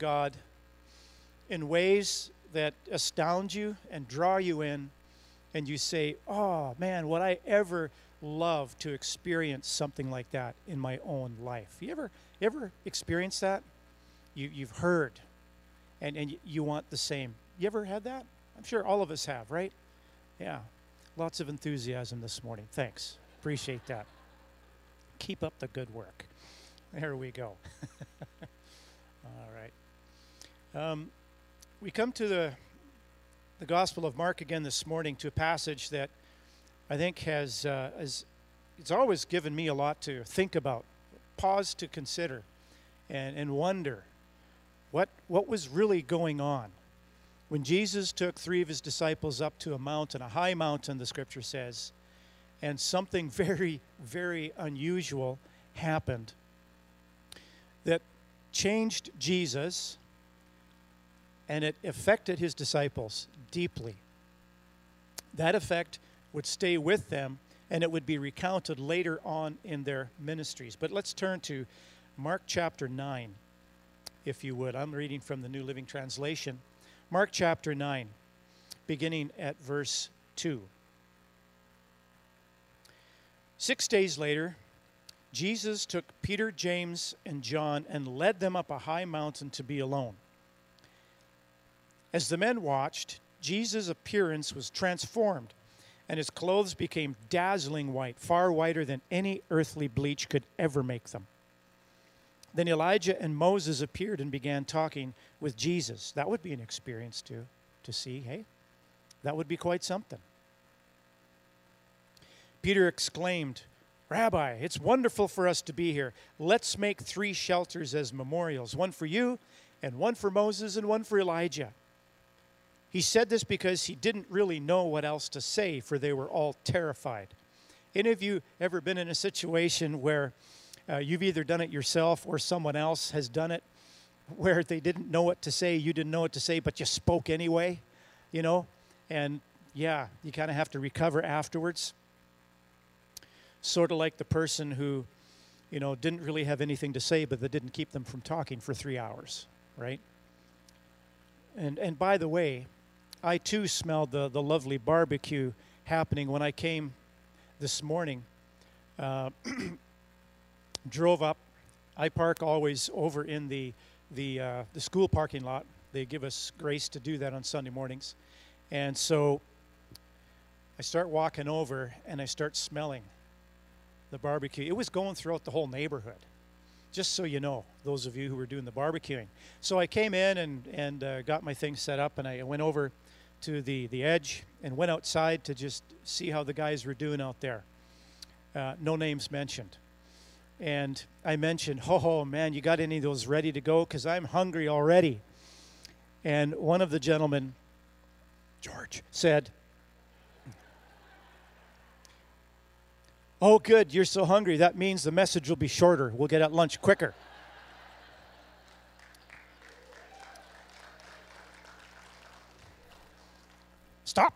God in ways that astound you and draw you in, and you say, oh man, would I ever love to experience something like that in my own life? You ever experienced that? You've heard, and you want the same. You ever had that? I'm sure all of us have, right? Yeah. Lots of enthusiasm this morning. Thanks. Appreciate that. Keep up the good work. There we go. All right. We come to the Gospel of Mark again this morning, to a passage that I think has it's always given me a lot to think about, pause to consider, and wonder what was really going on when Jesus took 3 of his disciples up to a mountain, a high mountain, the scripture says, and something very, very unusual happened that changed Jesus, and it affected his disciples deeply. That effect would stay with them, and it would be recounted later on in their ministries. But let's turn to Mark chapter 9, if you would. I'm reading from the New Living Translation. Mark chapter 9, beginning at verse 2. 6 days later, Jesus took Peter, James, and John and led them up a high mountain to be alone. As the men watched, Jesus' appearance was transformed, and his clothes became dazzling white, far whiter than any earthly bleach could ever make them. Then Elijah and Moses appeared and began talking with Jesus. That would be an experience to see, hey? That would be quite something. Peter exclaimed, Rabbi, it's wonderful for us to be here. Let's make 3 shelters as memorials, one for you, and one for Moses, and one for Elijah. He said this because he didn't really know what else to say, for they were all terrified. Any of you ever been in a situation where you've either done it yourself or someone else has done it, where they didn't know what to say, you didn't know what to say, but you spoke anyway, you know? And yeah, you kind of have to recover afterwards. Sort of like the person who, you know, didn't really have anything to say, but that didn't keep them from talking for 3 hours, right? And by the way, I too smelled the lovely barbecue happening when I came this morning. Drove up. I park always over in the school parking lot. They give us grace to do that on Sunday mornings. And so I start walking over, and I start smelling the barbecue. It was going throughout the whole neighborhood, just so you know, those of you who were doing the barbecuing. So I came in and got my things set up, and I went over to the edge and went outside to just see how the guys were doing out there. No names mentioned. And I mentioned, oh man, you got any of those ready to go? Because I'm hungry already. And one of the gentlemen, George, said, oh good, you're so hungry. That means the message will be shorter. We'll get at lunch quicker. Stop.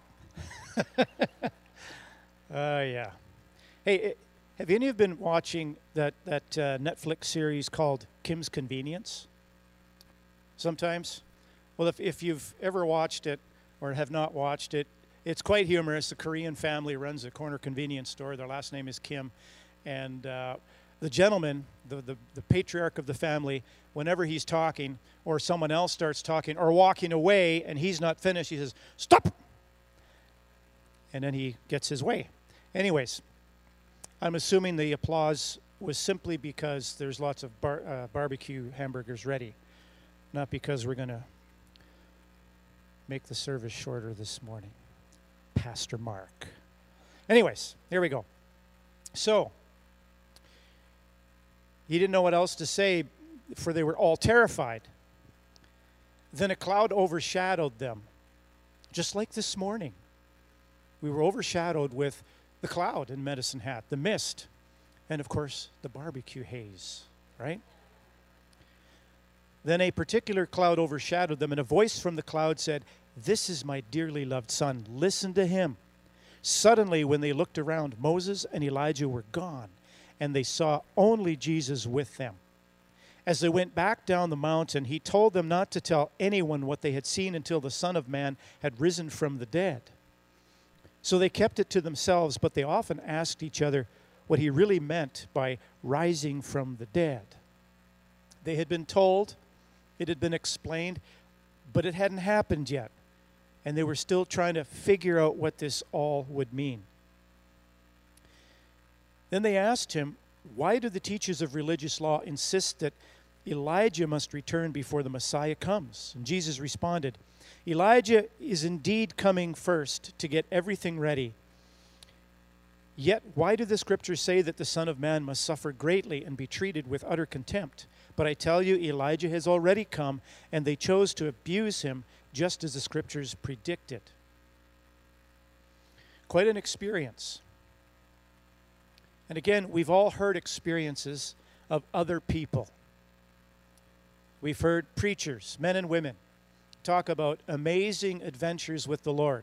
Yeah. Hey, have any of you been watching that Netflix series called Kim's Convenience? Sometimes? Well, if you've ever watched it or have not watched it, it's quite humorous. A Korean family runs a corner convenience store. Their last name is Kim. And the gentleman, the patriarch of the family, whenever he's talking or someone else starts talking or walking away and he's not finished, he says, stop! And then he gets his way. Anyways, I'm assuming the applause was simply because there's lots of barbecue hamburgers ready, not because we're going to make the service shorter this morning. Pastor Mark. Anyways, here we go. So, he didn't know what else to say, for they were all terrified. Then a cloud overshadowed them, just like this morning. We were overshadowed with the cloud in Medicine Hat, the mist, and of course, the barbecue haze, right? Then a particular cloud overshadowed them, and a voice from the cloud said, "This is my dearly loved son. Listen to him." Suddenly, when they looked around, Moses and Elijah were gone, and they saw only Jesus with them. As they went back down the mountain, he told them not to tell anyone what they had seen until the Son of Man had risen from the dead. So they kept it to themselves, but they often asked each other what he really meant by rising from the dead. They had been told, it had been explained, but it hadn't happened yet. And they were still trying to figure out what this all would mean. Then they asked him, why do the teachers of religious law insist that Elijah must return before the Messiah comes? And Jesus responded, Elijah is indeed coming first to get everything ready. Yet why do the scriptures say that the Son of Man must suffer greatly and be treated with utter contempt? But I tell you, Elijah has already come, and they chose to abuse him just as the scriptures predicted. Quite an experience. And again, we've all heard experiences of other people. We've heard preachers, men and women, talk about amazing adventures with the Lord,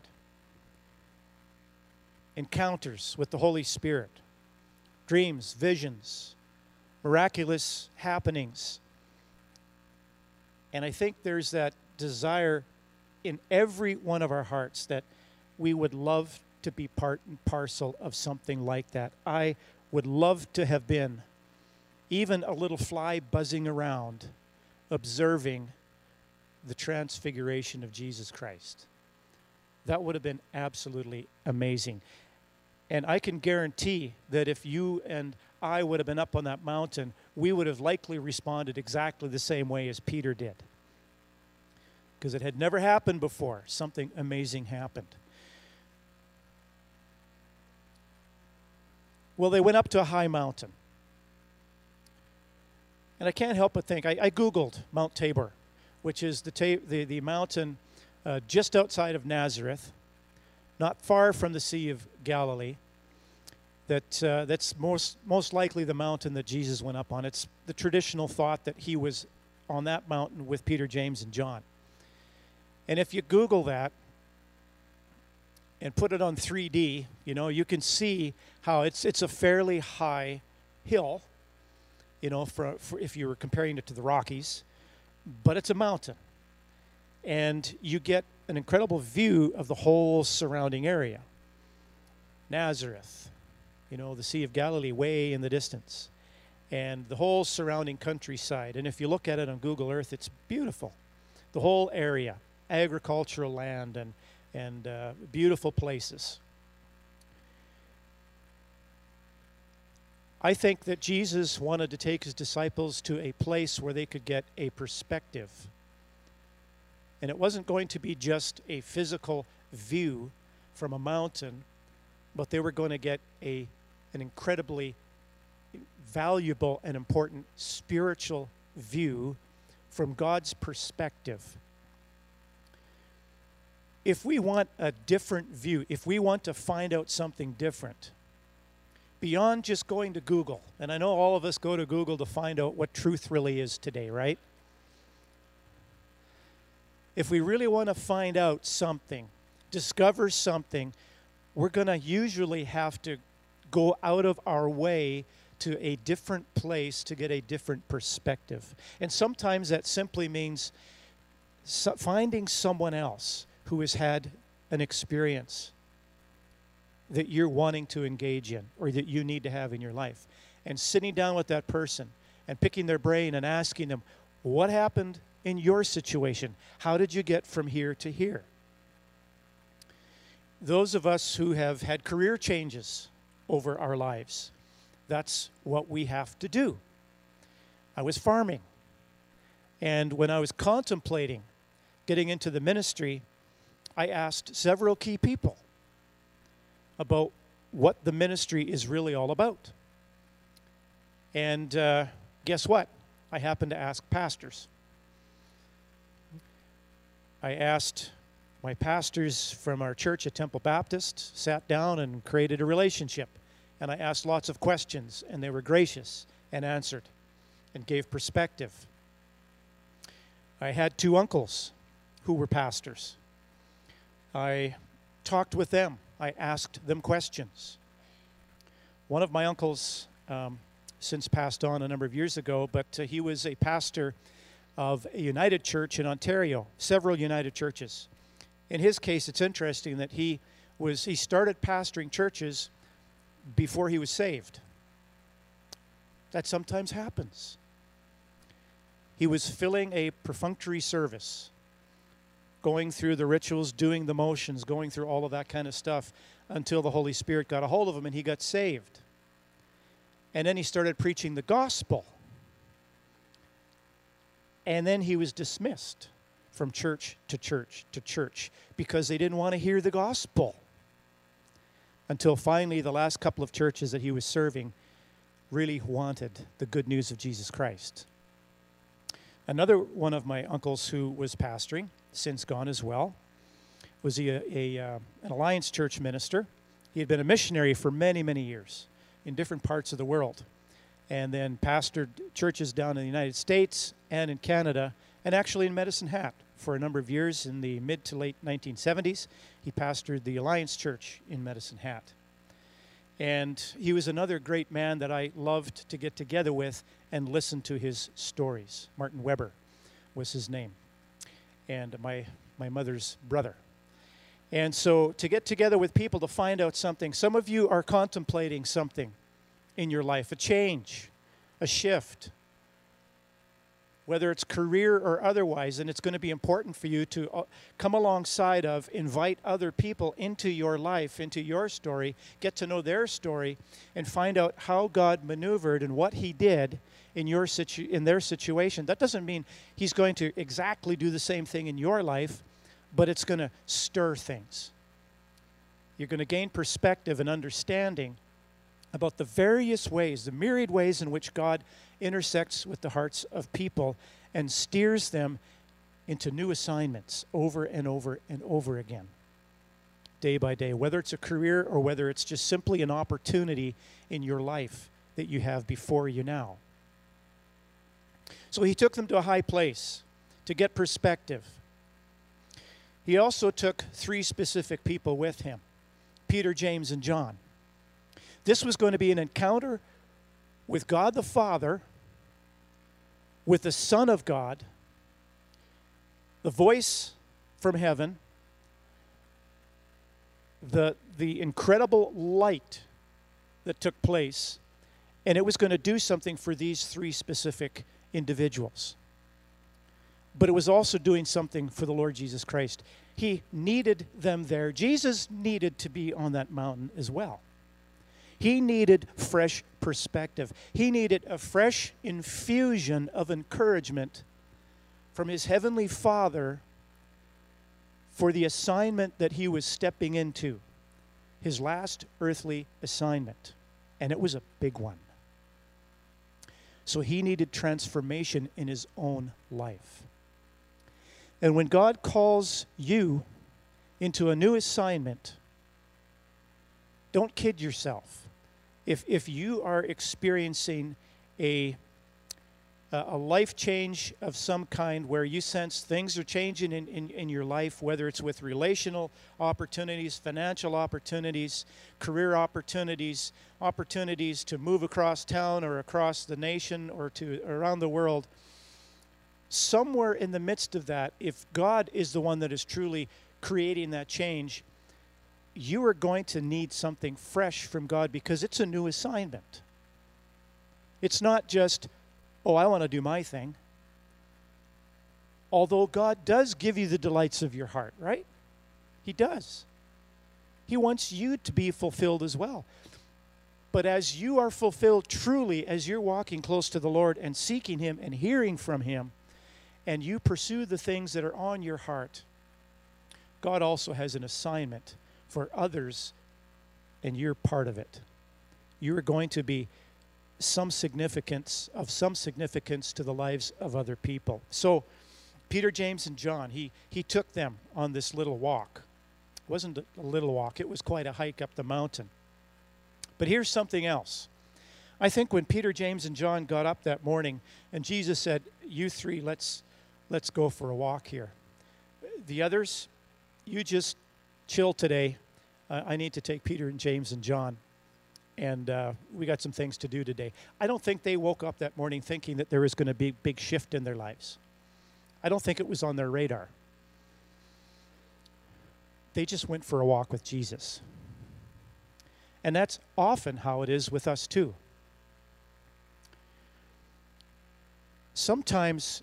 encounters with the Holy Spirit, dreams, visions, miraculous happenings. And I think there's that desire in every one of our hearts that we would love to be part and parcel of something like that. I would love to have been even a little fly buzzing around, observing the transfiguration of Jesus Christ. That would have been absolutely amazing. And I can guarantee that if you and I would have been up on that mountain, we would have likely responded exactly the same way as Peter did. Because it had never happened before. Something amazing happened. Well, they went up to a high mountain. And I can't help but think, I Googled Mount Tabor, which is the mountain just outside of Nazareth, not far from the Sea of Galilee. That's most likely the mountain that Jesus went up on. It's the traditional thought that he was on that mountain with Peter, James, and John. And if you Google that and put it on 3D, you can see how it's a fairly high hill, for if you were comparing it to the Rockies, but it's a mountain. And you get an incredible view of the whole surrounding area. Nazareth, the Sea of Galilee way in the distance, and the whole surrounding countryside. And if you look at it on Google Earth, it's beautiful. The whole area, agricultural land and beautiful places. I think that Jesus wanted to take his disciples to a place where they could get a perspective. And it wasn't going to be just a physical view from a mountain, but they were going to get an incredibly valuable and important spiritual view from God's perspective. If we want a different view, if we want to find out something different, beyond just going to Google, and I know all of us go to Google to find out what truth really is today, right? If we really want to find out something, discover something, we're going to usually have to go out of our way to a different place to get a different perspective. And sometimes that simply means finding someone else who has had an experience that you're wanting to engage in or that you need to have in your life. And sitting down with that person and picking their brain and asking them, what happened in your situation? How did you get from here to here? Those of us who have had career changes over our lives, that's what we have to do. I was farming, and when I was contemplating getting into the ministry, I asked several key people about what the ministry is really all about. And guess what? I happened to ask pastors. I asked my pastors from our church at Temple Baptist, sat down and created a relationship. And I asked lots of questions, and they were gracious and answered and gave perspective. I had two uncles who were pastors. I talked with them. I asked them questions. One of my uncles since passed on a number of years ago, but he was a pastor of a United Church in Ontario, several United churches. In his case, it's interesting that he started pastoring churches before he was saved. That sometimes happens. He was filling a perfunctory service, going through the rituals, doing the motions, going through all of that kind of stuff until the Holy Spirit got a hold of him and he got saved. And then he started preaching the gospel. And then he was dismissed from church to church to church because they didn't want to hear the gospel. Until finally, the last couple of churches that he was serving really wanted the good news of Jesus Christ. Another one of my uncles who was pastoring, since gone as well, was an Alliance Church minister. He had been a missionary for many, many years in different parts of the world, and then pastored churches down in the United States and in Canada, and actually in Medicine Hat for a number of years. In the mid to late 1970s, he pastored the Alliance Church in Medicine Hat. And he was another great man that I loved to get together with and listen to his stories. Martin Weber was his name, and my mother's brother. And so to get together with people to find out something, some of you are contemplating something in your life, a change, a shift, whether it's career or otherwise, and it's going to be important for you to come alongside of, invite other people into your life, into your story, get to know their story, and find out how God maneuvered and what he did in their situation. That doesn't mean he's going to exactly do the same thing in your life, but it's going to stir things. You're going to gain perspective and understanding about the various ways, the myriad ways in which God intersects with the hearts of people and steers them into new assignments over and over and over again, day by day, whether it's a career or whether it's just simply an opportunity in your life that you have before you now. So he took them to a high place to get perspective. He also took 3 specific people with him, Peter, James, and John. This was going to be an encounter with God the Father, with the Son of God, the voice from heaven, the incredible light that took place, and it was going to do something for these 3 specific individuals. But it was also doing something for the Lord Jesus Christ. He needed them there. Jesus needed to be on that mountain as well. He needed fresh perspective. He needed a fresh infusion of encouragement from his heavenly Father for the assignment that he was stepping into, his last earthly assignment. And it was a big one. So he needed transformation in his own life. And when God calls you into a new assignment, don't kid yourself. If you are experiencing a life change of some kind where you sense things are changing in your life, whether it's with relational opportunities, financial opportunities, career opportunities, opportunities to move across town or across the nation or to around the world, somewhere in the midst of that, if God is the one that is truly creating that change, you are going to need something fresh from God because it's a new assignment. It's not just, oh, I want to do my thing. Although God does give you the delights of your heart, right? He does. He wants you to be fulfilled as well. But as you are fulfilled truly, as you're walking close to the Lord and seeking him and hearing from him, and you pursue the things that are on your heart, God also has an assignment for others, and you're part of it. You are going to be of some significance to the lives of other people. So Peter, James, and John, he took them on this little walk. It wasn't a little walk, it was quite a hike up the mountain. But here's something else. I think when Peter, James, and John got up that morning and Jesus said, you 3, let's go for a walk here. The others, you just chill today. I need to take Peter and James and John and we got some things to do today. I don't think they woke up that morning thinking that there was going to be a big shift in their lives. I don't think it was on their radar. They just went for a walk with Jesus. And that's often how it is with us too. Sometimes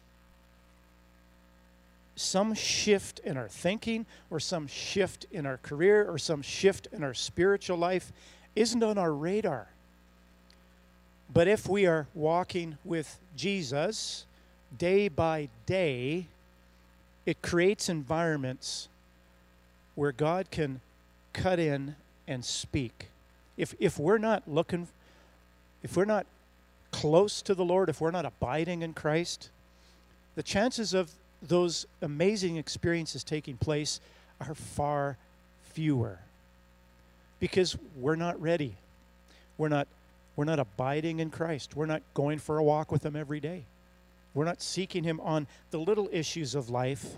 some shift in our thinking or some shift in our career or some shift in our spiritual life isn't on our radar. But if we are walking with Jesus day by day, it creates environments where God can cut in and speak. If we're not looking, if we're not close to the Lord, if we're not abiding in Christ, the chances of those amazing experiences taking place are far fewer because we're not ready. We're not abiding in Christ. We're not going for a walk with Him every day. We're not seeking Him on the little issues of life.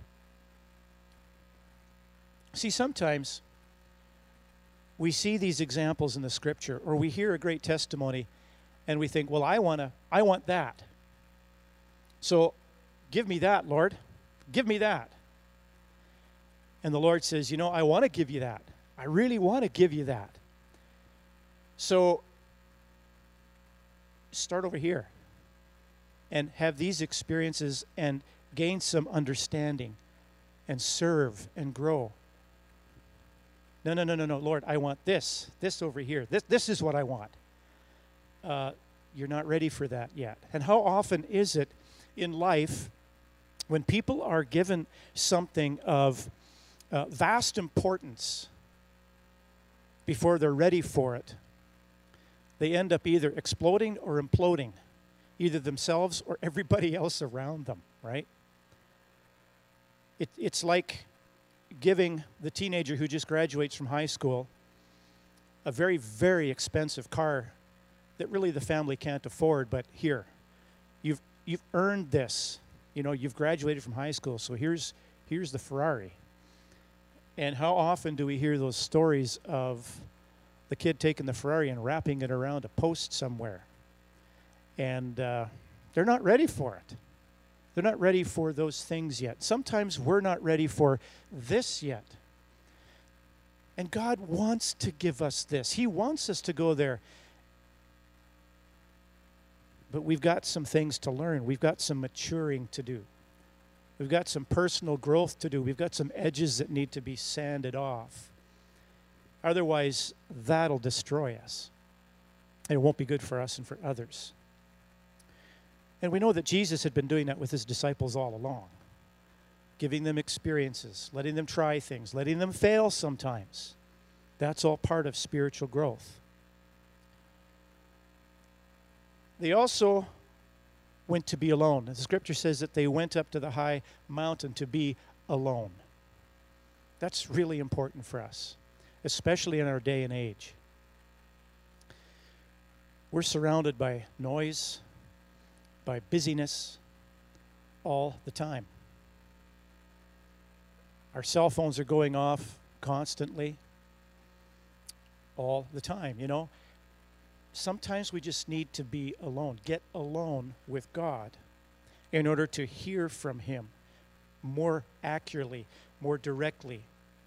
See, sometimes we see these examples in the Scripture, or we hear a great testimony, and we think, well, I want that. So give me that, Lord. Give me that. And the Lord says, I want to give you that. I really want to give you that. So start over here and have these experiences and gain some understanding and serve and grow. No, Lord, I want this over here. This is what I want. You're not ready for that yet. And how often is it in life when people are given something of vast importance before they're ready for it, they end up either exploding or imploding, either themselves or everybody else around them, right? It's like giving the teenager who just graduates from high school a very, very expensive car that really the family can't afford, but here, you've earned this. You've graduated from high school, so here's the Ferrari. And how often do we hear those stories of the kid taking the Ferrari and wrapping it around a post somewhere? And they're not ready for it. They're not ready for those things yet. Sometimes we're not ready for this yet. And God wants to give us this. He wants us to go there. But we've got some things to learn. We've got some maturing to do. We've got some personal growth to do. We've got some edges that need to be sanded off. Otherwise, that'll destroy us. And it won't be good for us and for others. And we know that Jesus had been doing that with His disciples all along, giving them experiences, letting them try things, letting them fail sometimes. That's all part of spiritual growth. They also went to be alone. The Scripture says that they went up to the high mountain to be alone. That's really important for us, especially in our day and age. We're surrounded by noise, by busyness all the time. Our cell phones are going off constantly all the time, Sometimes we just need to be alone. Get alone with God in order to hear from Him more accurately, more directly.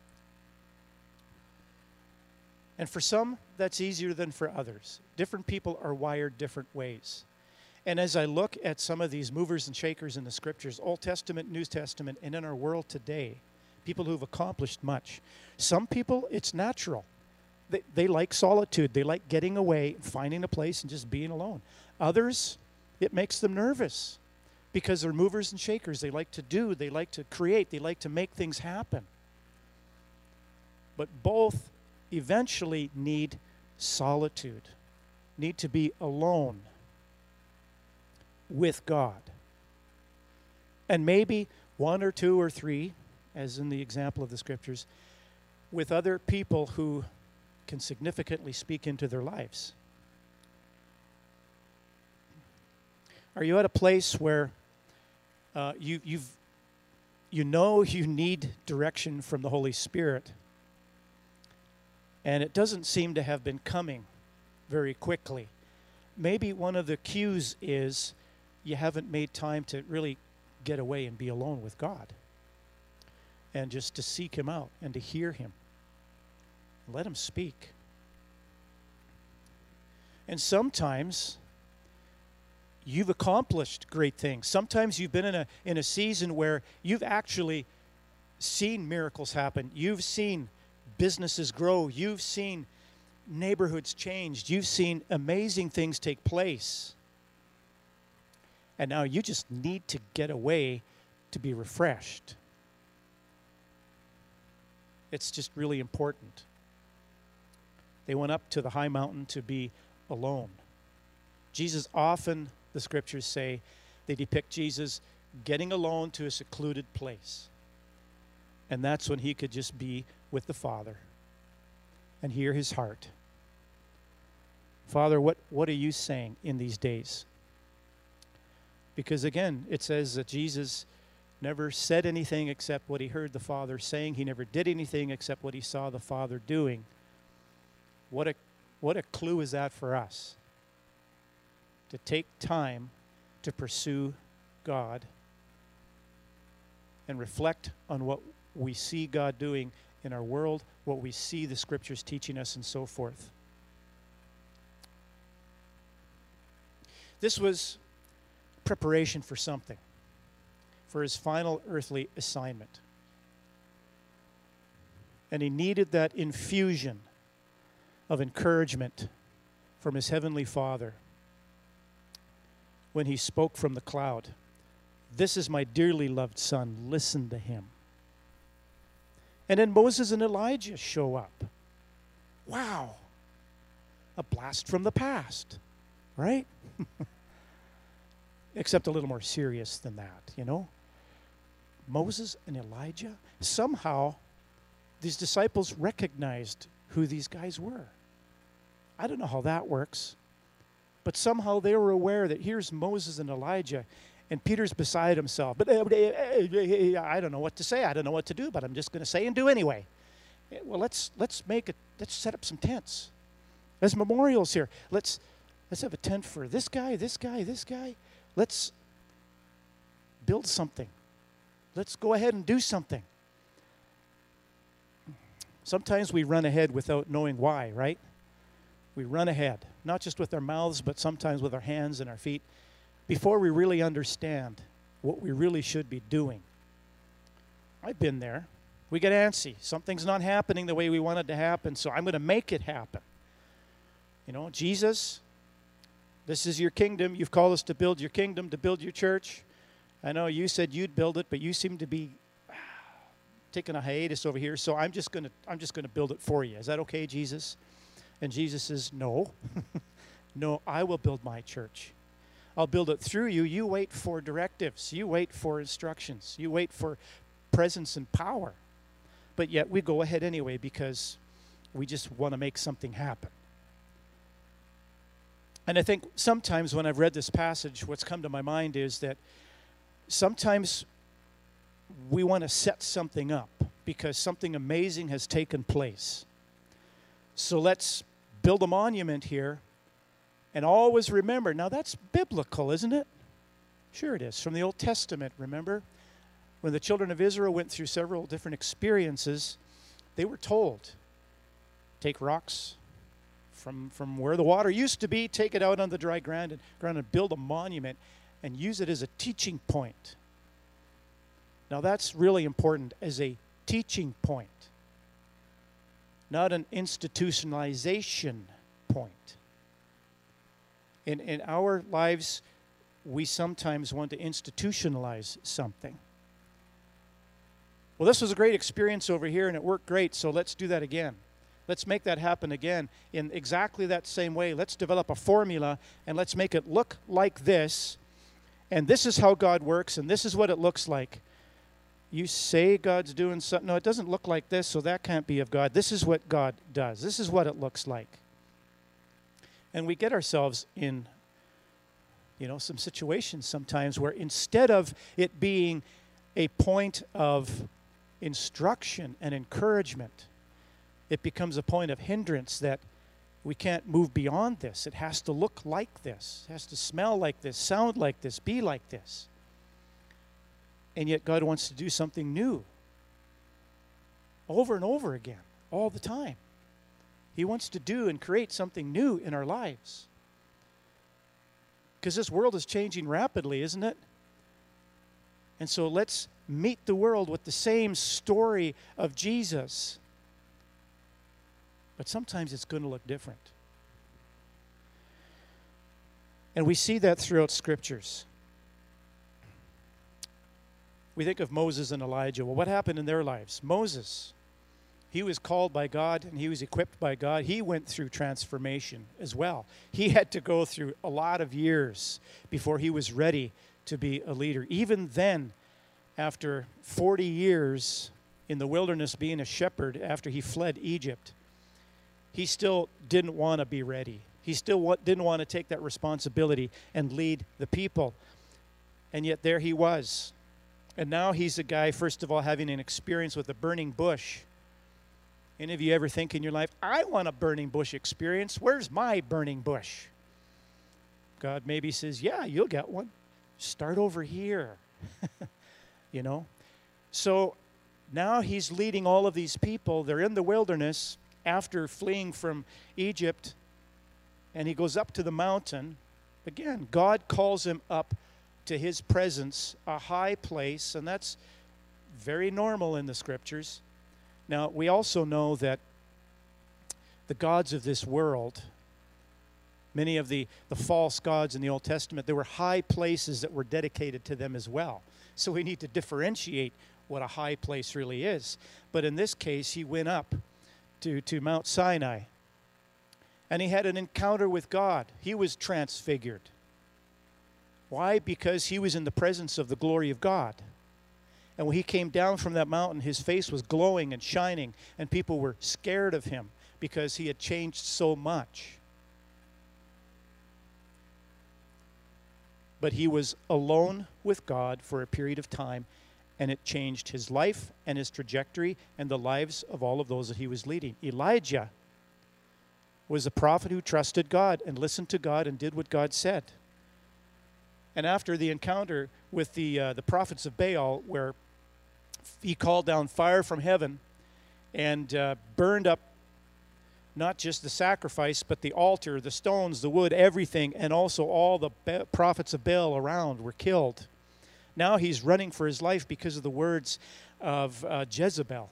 And for some, that's easier than for others. Different people are wired different ways. And as I look at some of these movers and shakers in the Scriptures, Old Testament, New Testament, and in our world today, people who've accomplished much, some people, it's natural. They like solitude. They like getting away, finding a place, and just being alone. Others, it makes them nervous because they're movers and shakers. They like to do. They like to create. They like to make things happen. But both eventually need solitude, need to be alone with God. And maybe one or two or three, as in the example of the Scriptures, with other people who can significantly speak into their lives. Are you at a place where you need direction from the Holy Spirit, and it doesn't seem to have been coming very quickly. Maybe one of the cues is you haven't made time to really get away and be alone with God, and just to seek him out and to hear him. Let him speak. And sometimes you've accomplished great things. Sometimes you've been in a season where you've actually seen miracles happen. You've seen businesses grow. You've seen neighborhoods changed. You've seen amazing things take place. And now you just need to get away to be refreshed. It's just really important. They went up to the high mountain to be alone. Jesus often, the scriptures say, they depict Jesus getting alone to a secluded place. And that's when he could just be with the Father and hear his heart. Father, what are you saying in these days? Because again, it says that Jesus never said anything except what he heard the Father saying. He never did anything except what he saw the Father doing. What a clue is that for us? To take time to pursue God and reflect on what we see God doing in our world, what we see the scriptures teaching us, and so forth. This was preparation for something, for his final earthly assignment. And he needed that infusion of encouragement from his heavenly Father when he spoke from the cloud. This is my dearly loved Son, listen to him. And then Moses and Elijah show up. Wow. A blast from the past, right? Except a little more serious than that, you know? Moses and Elijah, somehow these disciples recognized who these guys were. I don't know how that works, but somehow they were aware that here's Moses and Elijah, and Peter's beside himself. But I don't know what to say. I don't know what to do, but I'm just going to say and do anyway. Well, let's set up some tents. There's memorials here. Let's have a tent for this guy, this guy, this guy. Let's build something. Let's go ahead and do something. Sometimes we run ahead without knowing why, right? We run ahead, not just with our mouths, but sometimes with our hands and our feet, before we really understand what we really should be doing. I've been there. We get antsy. Something's not happening the way we want it to happen, so I'm going to make it happen. You know, Jesus, this is your kingdom. You've called us to build your kingdom, to build your church. I know you said you'd build it, but you seem to be taking a hiatus over here, so I'm just going to build it for you. Is that okay, Jesus? And Jesus says, no. No, I will build my church. I'll build it through you. You wait for directives. You wait for instructions. You wait for presence and power. But yet we go ahead anyway because we just want to make something happen. And I think sometimes when I've read this passage, what's come to my mind is that sometimes we want to set something up because something amazing has taken place. So let's build a monument here and always remember. Now that's biblical, isn't it? Sure it is. From the Old Testament, remember? When the children of Israel went through several different experiences, they were told, take rocks from where the water used to be, take it out on the dry ground and build a monument and use it as a teaching point. Now that's really important, as a teaching point, not an institutionalization point. In our lives, we sometimes want to institutionalize something. Well, this was a great experience over here, and it worked great, so let's do that again. Let's make that happen again in exactly that same way. Let's develop a formula, and let's make it look like this, and this is how God works, and this is what it looks like. You say God's doing something. No, it doesn't look like this, so that can't be of God. This is what God does. This is what it looks like. And we get ourselves in, some situations sometimes where instead of it being a point of instruction and encouragement, it becomes a point of hindrance that We can't move beyond this. It has to look like this. It has to smell like this, sound like this, be like this. And yet God wants to do something new over and over again, all the time. He wants to do and create something new in our lives. Because this world is changing rapidly, isn't it? And so let's meet the world with the same story of Jesus. But sometimes it's going to look different. And we see that throughout Scriptures. We think of Moses and Elijah. Well, what happened in their lives? Moses, he was called by God and he was equipped by God. He went through transformation as well. He had to go through a lot of years before he was ready to be a leader. Even then, after 40 years in the wilderness being a shepherd after he fled Egypt, he still didn't want to be ready. He still didn't want to take that responsibility and lead the people. And yet there he was. And now he's a guy, first of all, having an experience with a burning bush. Any of you ever think in your life, I want a burning bush experience. Where's my burning bush? God maybe says, yeah, you'll get one. Start over here. You know? So now he's leading all of these people. They're in the wilderness after fleeing from Egypt. And he goes up to the mountain. Again, God calls him up to his presence, a high place, and that's very normal in the Scriptures. Now, we also know that the gods of this world, many of the false gods in the Old Testament, there were high places that were dedicated to them as well. So we need to differentiate what a high place really is. But in this case, he went up to Mount Sinai, and he had an encounter with God. He was transfigured. Why? Because he was in the presence of the glory of God. And when he came down from that mountain, his face was glowing and shining, and people were scared of him because he had changed so much. But he was alone with God for a period of time, and it changed his life and his trajectory and the lives of all of those that he was leading. Elijah was a prophet who trusted God and listened to God and did what God said. And after the encounter with the prophets of Baal, where he called down fire from heaven and burned up not just the sacrifice, but the altar, the stones, the wood, everything, and also all the prophets of Baal around were killed. Now he's running for his life because of the words of Jezebel.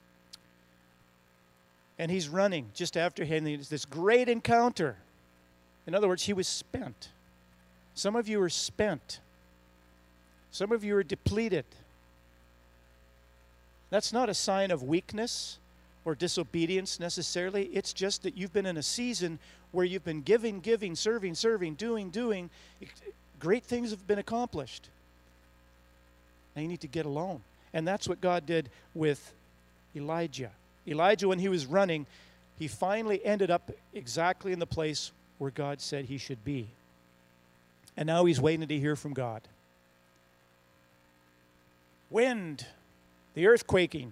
And he's running just after him. This great encounter. In other words, he was spent. Some of you are spent. Some of you are depleted. That's not a sign of weakness or disobedience necessarily. It's just that you've been in a season where you've been giving, serving, doing. Great things have been accomplished. Now you need to get alone. And that's what God did with Elijah. Elijah, when he was running, he finally ended up exactly in the place where God said he should be. And now he's waiting to hear from God. Wind, the earthquaking,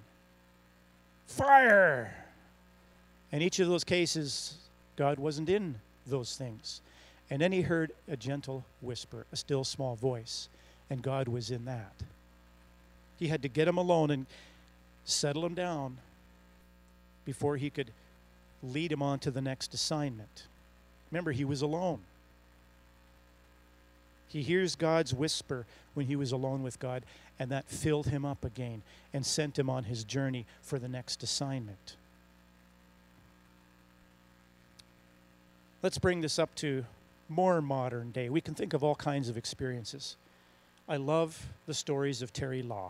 fire. In each of those cases, God wasn't in those things. And then he heard a gentle whisper, a still small voice, and God was in that. He had to get him alone and settle him down before he could lead him on to the next assignment. Remember, he was alone. He hears God's whisper when he was alone with God, and that filled him up again and sent him on his journey for the next assignment. Let's bring this up to more modern day. We can think of all kinds of experiences. I love the stories of Terry Law,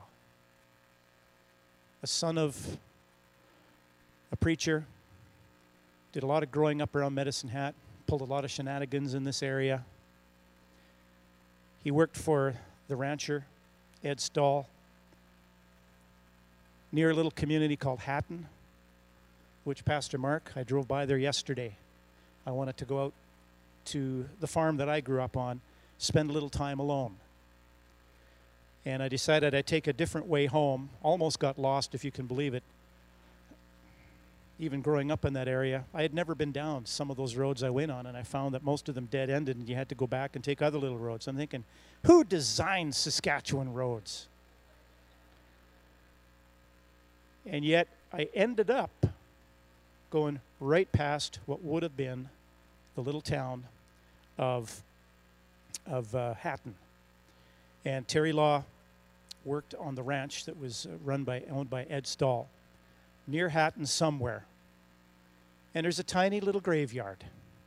a son of a preacher, did a lot of growing up around Medicine Hat, pulled a lot of shenanigans in this area. He worked for the rancher, Ed Stahl, near a little community called Hatton, which Pastor Mark, I drove by there yesterday. I wanted to go out to the farm that I grew up on, spend a little time alone. And I decided I'd take a different way home. Almost got lost, if you can believe it. even growing up in that area, I had never been down some of those roads I went on, and I found that most of them dead-ended, and you had to go back and take other little roads. I'm thinking, who designed Saskatchewan roads? And yet, I ended up going right past what would have been the little town of Hatton. And Terry Law worked on the ranch that was owned by Ed Stahl, near Hatton somewhere. And there's a tiny little graveyard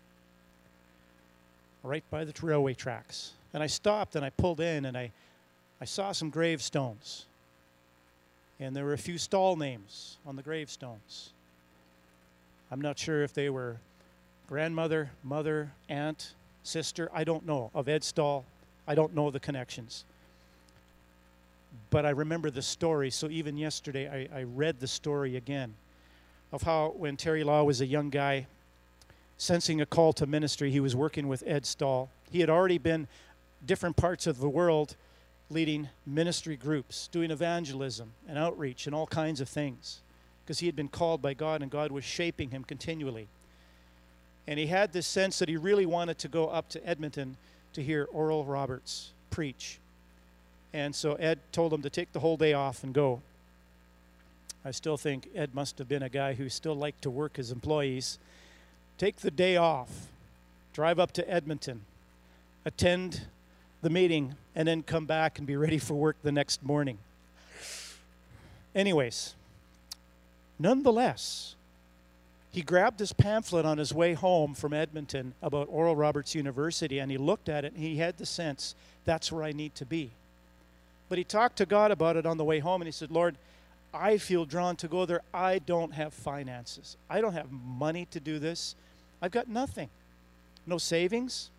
right by the railway tracks. And I stopped and I pulled in and I saw some gravestones. And there were a few Stahl names on the gravestones. I'm not sure if they were grandmother, mother, aunt, sister, I don't know, of Ed Stahl. I don't know the connections. But I remember the story, so even yesterday I read the story again of how when Terry Law was a young guy, sensing a call to ministry, he was working with Ed Stahl. He had already been different parts of the world leading ministry groups, doing evangelism and outreach and all kinds of things, because he had been called by God and God was shaping him continually. And he had this sense that he really wanted to go up to Edmonton to hear Oral Roberts preach. And so Ed told him to take the whole day off and go. I still think Ed must have been a guy who still liked to work his employees. Take the day off, drive up to Edmonton, attend the meeting, and then come back and be ready for work the next morning. Anyways, nonetheless, he grabbed this pamphlet on his way home from Edmonton about Oral Roberts University, and he looked at it, and he had the sense, that's where I need to be. But he talked to God about it on the way home, and he said, Lord, I feel drawn to go there. I don't have finances. I don't have money to do this. I've got nothing. No savings.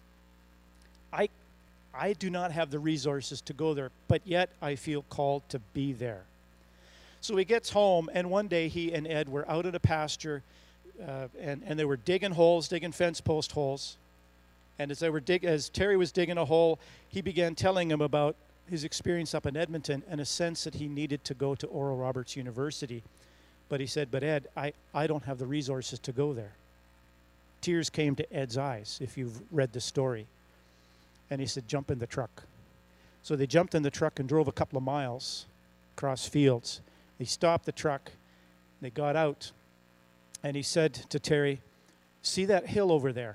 I do not have the resources to go there, but yet I feel called to be there. So he gets home, and one day he and Ed were out at a pasture, and they were digging holes, digging fence post holes. And as Terry was digging a hole, he began telling him about his experience up in Edmonton and a sense that he needed to go to Oral Roberts University. But he said, but Ed, I don't have the resources to go there. Tears came to Ed's eyes, if you've read the story. And he said, jump in the truck. So they jumped in the truck and drove a couple of miles across fields. They stopped the truck. They got out. And he said to Terry, see that hill over there?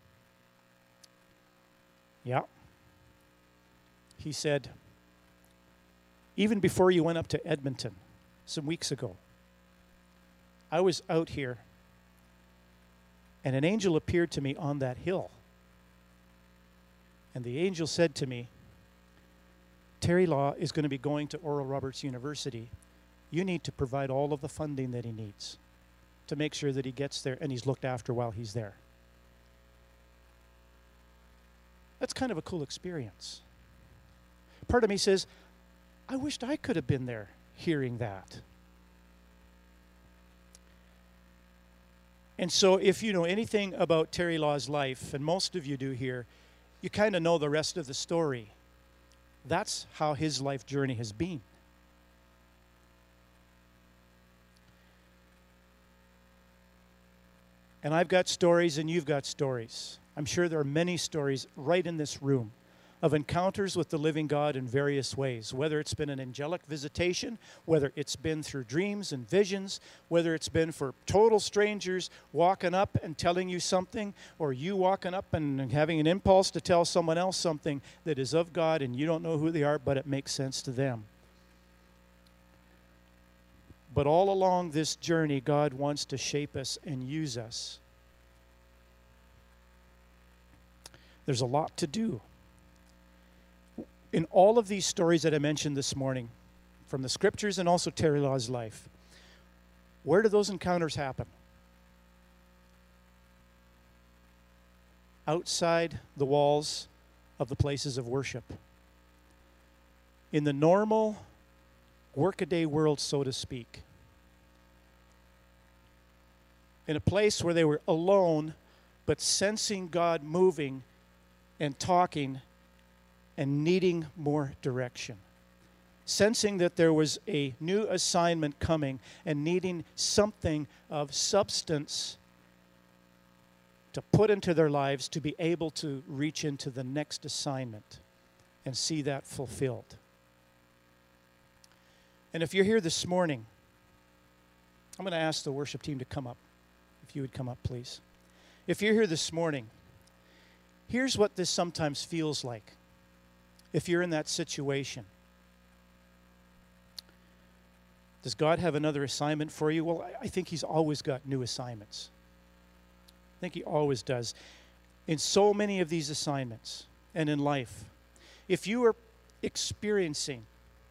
Yeah. He said, even before you went up to Edmonton some weeks ago, I was out here, and an angel appeared to me on that hill. And the angel said to me, Terry Law is going to be going to Oral Roberts University. You need to provide all of the funding that he needs to make sure that he gets there and he's looked after while he's there. That's kind of a cool experience. Part of me says, I wished I could have been there hearing that. And so if you know anything about Terry Law's life, and most of you do here, you kind of know the rest of the story. That's how his life journey has been. And I've got stories and you've got stories. I'm sure there are many stories right in this room of encounters with the living God in various ways, whether it's been an angelic visitation, whether it's been through dreams and visions, whether it's been for total strangers walking up and telling you something, or you walking up and having an impulse to tell someone else something that is of God and you don't know who they are, but it makes sense to them. But all along this journey, God wants to shape us and use us. There's a lot to do. In all of these stories that I mentioned this morning, from the scriptures and also Terry Law's life, where do those encounters happen? Outside the walls of the places of worship. In the normal workaday world, so to speak. In a place where they were alone, but sensing God moving and talking and needing more direction. sensing that there was a new assignment coming and needing something of substance to put into their lives to be able to reach into the next assignment and see that fulfilled. And if you're here this morning, I'm going to ask the worship team to come up. If you would come up, please. If you're here this morning, here's what this sometimes feels like. If you're in that situation, does God have another assignment for you? Well, I think He's always got new assignments. I think He always does. In so many of these assignments and in life, if you are experiencing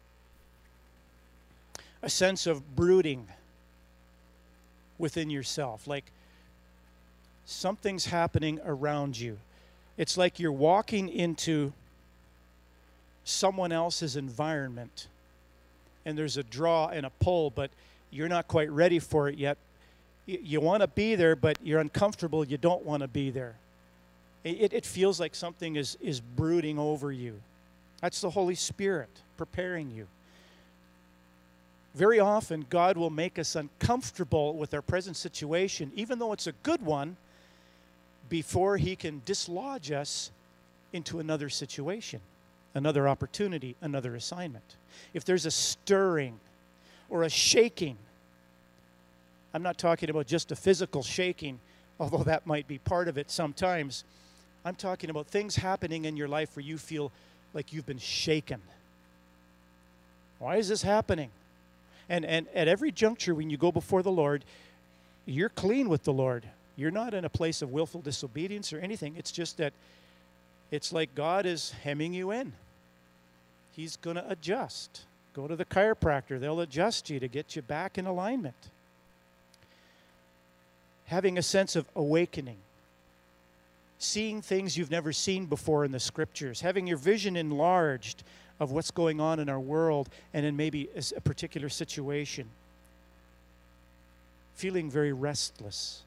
a sense of brooding within yourself, like something's happening around you, it's like you're walking into someone else's environment and there's a draw and a pull, but you're not quite ready for it yet. You want to be there, but you're uncomfortable. You don't want to be there. It feels like something is brooding over you. That's the Holy Spirit preparing you. Very often, God will make us uncomfortable with our present situation, even though it's a good one, before He can dislodge us into another situation, another opportunity, another assignment. If there's a stirring or a shaking, I'm not talking about just a physical shaking, although that might be part of it sometimes. I'm talking about things happening in your life where you feel like you've been shaken. Why is this happening? And at every juncture when you go before the Lord, you're clean with the Lord. You're not in a place of willful disobedience or anything. It's just that it's like God is hemming you in. He's going to adjust. Go to the chiropractor. They'll adjust you to get you back in alignment. Having a sense of awakening. Seeing things you've never seen before in the Scriptures. Having your vision enlarged of what's going on in our world and in maybe a particular situation. Feeling very restless.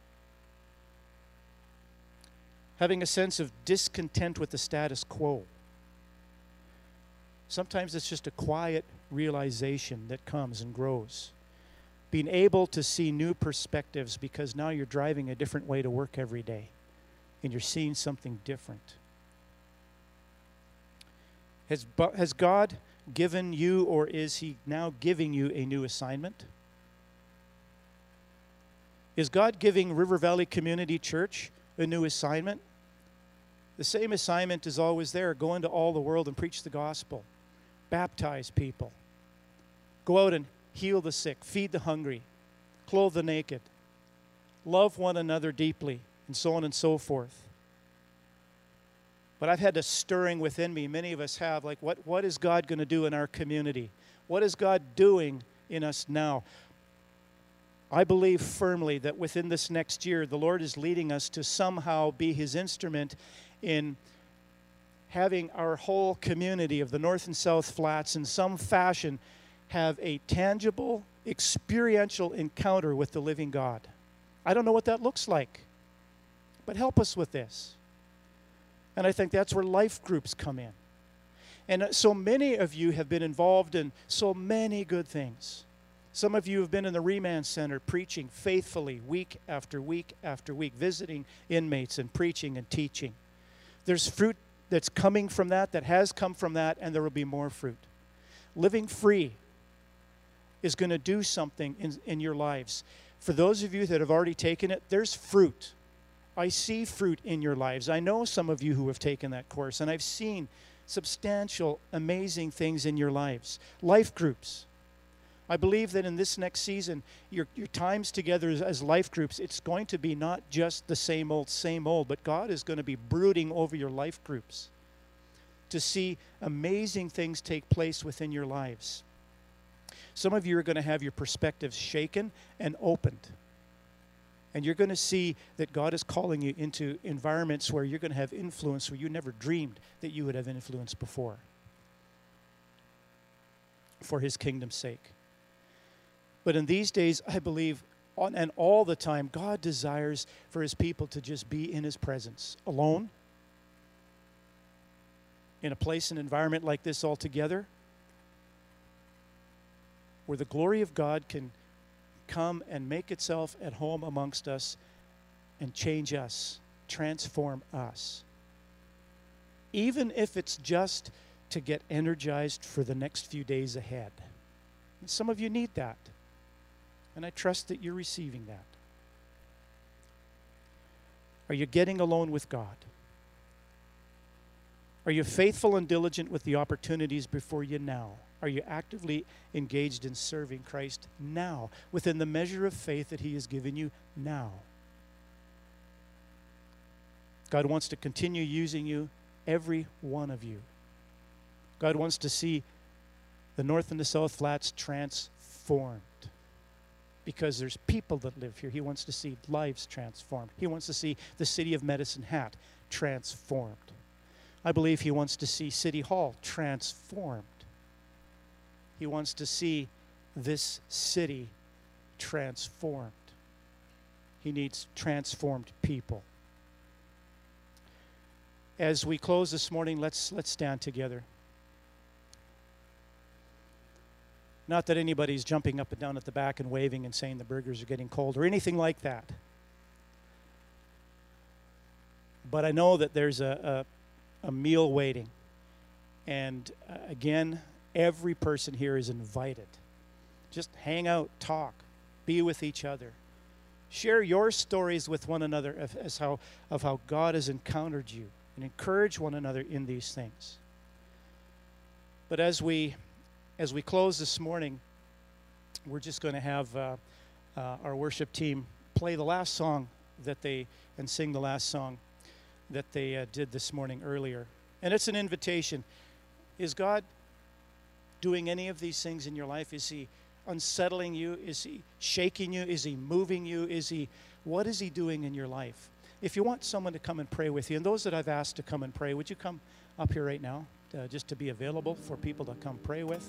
Having a sense of discontent with the status quo. Sometimes it's just a quiet realization that comes and grows. Being able to see new perspectives because now you're driving a different way to work every day and you're seeing something different. Has God given you, or is He now giving you a new assignment? Is God giving River Valley Community Church a new assignment? The same assignment is always there. Go into all the world and preach the gospel. Baptize people. Go out and heal the sick, feed the hungry, clothe the naked, love one another deeply, and so on and so forth. But I've had a stirring within me, many of us have, like what is God going to do in our community? What is God doing in us now? I believe firmly that within this next year, the Lord is leading us to somehow be His instrument in having our whole community of the North and South Flats in some fashion have a tangible, experiential encounter with the living God. I don't know what that looks like, but help us with this. And I think that's where life groups come in. And so many of you have been involved in so many good things. Some of you have been in the Remand Center preaching faithfully week after week after week, visiting inmates and preaching and teaching. There's fruit that's coming from that has come from that, and there will be more fruit. Living free is going to do something in your lives. For those of you that have already taken it, there's fruit. I see fruit in your lives. I know some of you who have taken that course, and I've seen substantial, amazing things in your lives. Life groups. I believe that in this next season, your times together as life groups, it's going to be not just the same old, but God is going to be brooding over your life groups to see amazing things take place within your lives. Some of you are going to have your perspectives shaken and opened. And you're going to see that God is calling you into environments where you're going to have influence where you never dreamed that you would have influence before. For His kingdom's sake. But in these days, I believe, and all the time, God desires for His people to just be in His presence, alone, in a place and environment like this altogether, where the glory of God can come and make itself at home amongst us and change us, transform us. Even if it's just to get energized for the next few days ahead. And some of you need that. And I trust that you're receiving that. Are you getting alone with God? Are you faithful and diligent with the opportunities before you now? Are you actively engaged in serving Christ now, within the measure of faith that He has given you now? God wants to continue using you, every one of you. God wants to see the North and the South Flats transformed, because there's people that live here. He wants to see lives transformed. He wants to see the city of Medicine Hat transformed. I believe He wants to see City Hall transformed. He wants to see this city transformed. He needs transformed people. As we close this morning, let's stand together. Not that anybody's jumping up and down at the back and waving and saying the burgers are getting cold or anything like that. But I know that there's a meal waiting. And again, every person here is invited. Just hang out, talk, be with each other. Share your stories with one another of how God has encountered you, and encourage one another in these things. But as we close this morning, we're just going to have our worship team play the last song and sing the last song that they did this morning earlier. And it's an invitation. Is God doing any of these things in your life? Is He unsettling you? Is He shaking you? Is He moving you? What is He doing in your life? If you want someone to come and pray with you, and those that I've asked to come and pray, would you come up here right now just to be available for people to come pray with?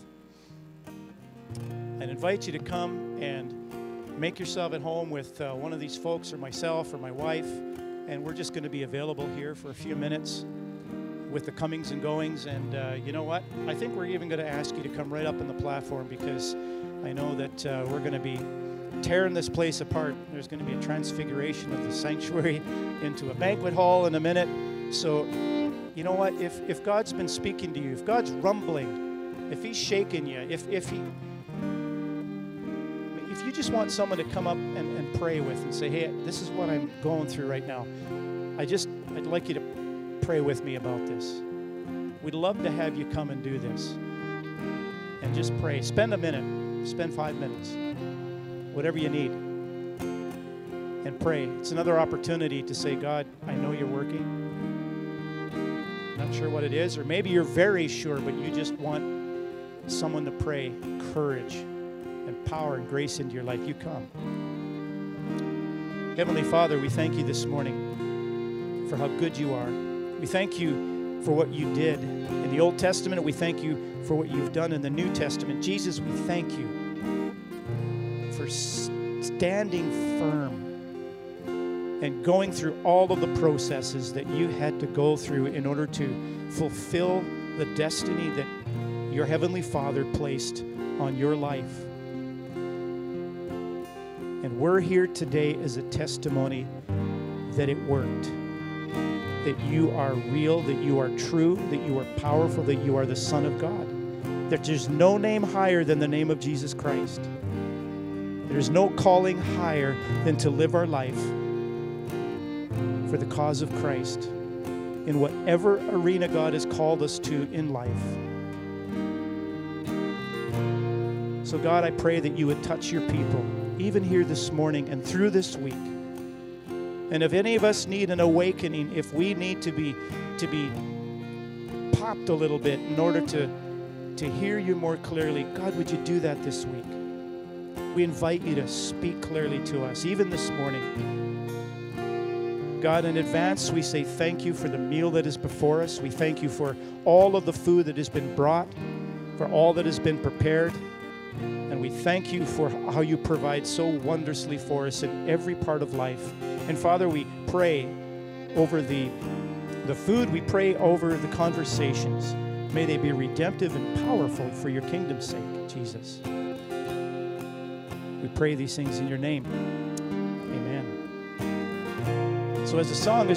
I'd invite you to come and make yourself at home with one of these folks or myself or my wife, and we're just going to be available here for a few minutes with the comings and goings. And you know what? I think we're even going to ask you to come right up on the platform, because I know that we're going to be tearing this place apart. There's going to be a transfiguration of the sanctuary into a banquet hall in a minute. So, you know what? If God's been speaking to you, if God's rumbling, if He's shaking you, if you just want someone to come up and pray with and say, hey, this is what I'm going through right now. I'd like you to pray with me about this. We'd love to have you come and do this. And just pray. Spend a minute. Spend 5 minutes. Whatever you need. And pray. It's another opportunity to say, God, I know you're working. Not sure what it is. Or maybe you're very sure, but you just want someone to pray courage and power and grace into your life. You come. Heavenly Father, we thank you this morning for how good you are. We thank you for what you did in the Old Testament. We thank you for what you've done in the New Testament. Jesus, we thank you for standing firm and going through all of the processes that you had to go through in order to fulfill the destiny that your Heavenly Father placed on your life. And we're here today as a testimony that it worked, that you are real, that you are true, that you are powerful, that you are the Son of God, that there's no name higher than the name of Jesus Christ. There's no calling higher than to live our life for the cause of Christ in whatever arena God has called us to in life. So God, I pray that you would touch your people, even here this morning and through this week. And if any of us need an awakening, if we need to be popped a little bit in order to hear you more clearly, God, would you do that this week? We invite you to speak clearly to us, even this morning. God, in advance, we say thank you for the meal that is before us. We thank you for all of the food that has been brought, for all that has been prepared. And we thank you for how you provide so wondrously for us in every part of life. And Father, we pray over the food. We pray over the conversations. May they be redemptive and powerful for your kingdom's sake, Jesus. We pray these things in your name. Amen. So as the song is